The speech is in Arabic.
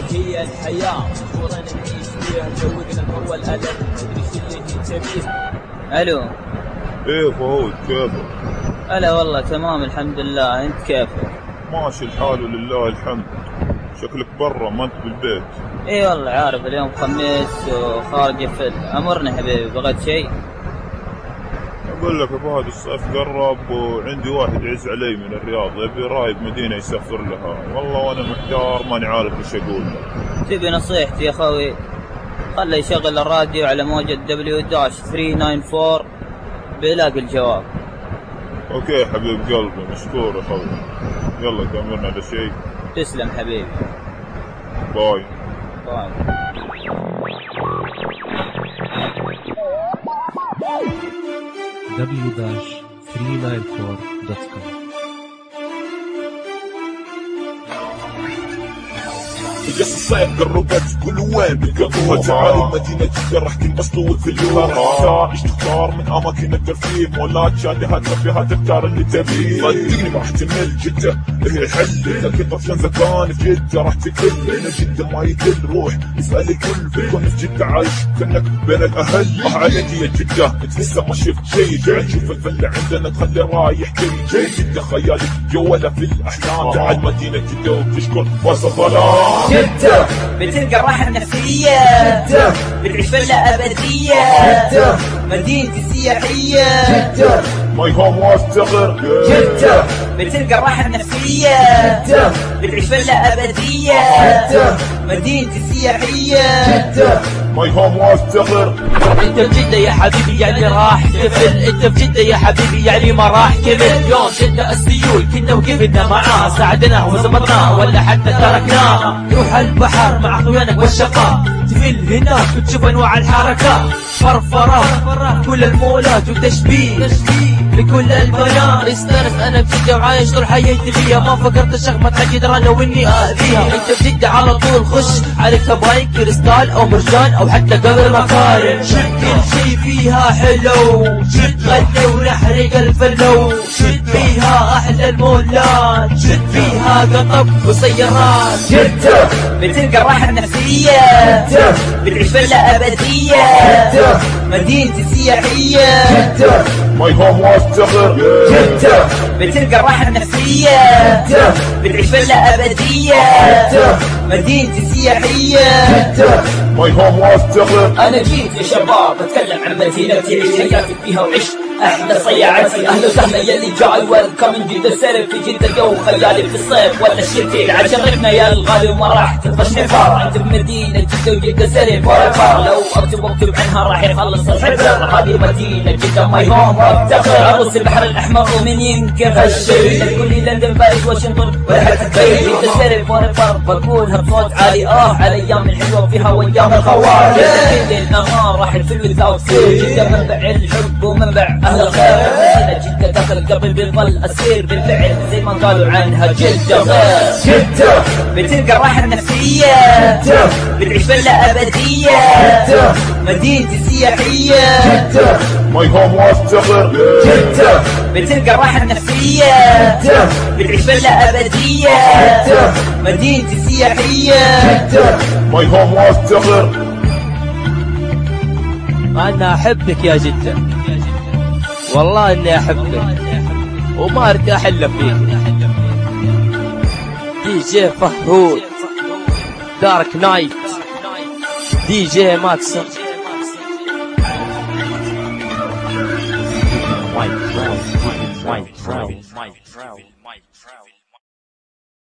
هي الحياة مجبورين نعيش فيها، جوقنا هو الألم مدري شو اللي تبيه. ألو. ايه فهود كيفك؟ هلا والله تمام الحمد لله، انت كيفك؟ ماشي الحال ولله الحمد. شكلك برا ما انت بالبيت. اي والله عارف اليوم خميس وخارج يفل. امرني حبيبي، بغيت شيء؟ اقول لك ابو هذا الصيف قرب وعندي واحد يعز علي من الرياض يبي رايد مدينة يسافر لها، والله وانا محتار ماني عارف ايش اقول له. تبي نصيحتي يا خوي؟ خله يشغل الراديو على موجة W-394 بيلاقي الجواب. اوكي حبيب قلبي، مشكور يا خوي. يلا تأمرنا على شيء. تسلم حبيبي. باي. باي. W-394.com. جس الصيف قربت كل وين بتقضوها، تعالوا مدينة جدة راح تنبسطوا في اليوم. اختار ايش تختار من اماكن الترفيه، مولات شاديات كافيهات، اختار اللي تبيه. صدقني ما راح تمل، جدة هي الحل، لكن طفشان زكان في جدة راح تكل. هنا جدة ما يكل، روح اسأل الكل بتكون في جدة عايش كأنك بين الاهل. عليك يا جدة انت لسه ما شفت شي، تعال شوف الفلة عندنا تخلي رايح جاي. جدة خيالك جولة في الاحلام، تعال مدينة جدة وبتشكر باص الظلام. جدة بتلقى الراحة النفسية، جدة بتعيش فلة أبدية، جدة مدينتي السياحية، جدة ماي هوم واستقر. جدة بتلقى الراحة النفسية، جدة بتعيش فلة أبدية، جدة مدينتي السياحية، جدة ماي هوم واستقر. انت بجدة يا حبيبي يعني راح تفل، انت بجدة يا حبيبي يعني ما راح تمل. يوم جدة السيول كنا وقفنا معاه، ساعدناه وزبطناه ولا حتى تركناه. روح البحر مع اخوانك والشقاء، تفل هناك وتشوف انواع الحركات. فرفرات كل المولات وتشبيه لكل البنات. استانس انا بجدة وعايش طول حياتي فيها، ما فكرت الشغمة حقدر انا واني اذيها. انت بجدة على طول خش عليك تبغين كريستال او مرجان او حتى قبل مكارم. كل شي فيها حلو، غني ونحرق الفلو. فيها احلى المولات، فيها قطب وسيارات. جدة بتلقى الراحة النفسية، جدة بتعيش فلة أبدية، جدة مدينتي السياحية، جدة ماي هوم واستقر. جدة بتلقى الراحة النفسية، جدة بتعيش فلة أبدية، جدة مدينتي السياحية، جدة ماي هوم واستقر. أنا جيت يا شباب أتكلم عن مدينتي، عيش حياتي فيها وعيش أحلى صياعتي. أهلا وسهلا يلي جاي ويلكم من جدة سرب في جدة جو خيالي في الصيف ولا الشتاء. عاد شرفنا يا الغالي وما راح تطفش نفار، أنت بمدينة جدة وجدة سرب فور. لو أكتب عنها راح يخلص الحجر. هذه مدينة جدة ماي هوم وافتخر، عروس البحر الأحمر ومن ينكر هالشي. تقول لي لندن باريس واشنطن ولا حتى باريس، جدة سرب فور بقولها بصوت عالي. على أيام الحلوة فيها وأيام الخوار. جدة النهار راح الفل وذاك سير، جدة منبع الحب ومنبع أهل الخير. مدينة جدة داخل القلب بيظل أسير بالفعل زي ما قالوا عنها جدة غير. جدة بتلقى الراحة النفسية، جدة بتعيش فلة أبدية، جدة مدينتي السياحية، جدة ماي هوم واستقر. جدة بتلقى الراحة النفسية، جدة بتعيش فلة أبدية، جدة مدينتي السياحية، جدة ماي هوم واستقر. انا احبك يا جدة، والله اني احبك وما ارتاح الا فيك. دي جي فهود دارك نايت، دي جي ماكسون. White travel.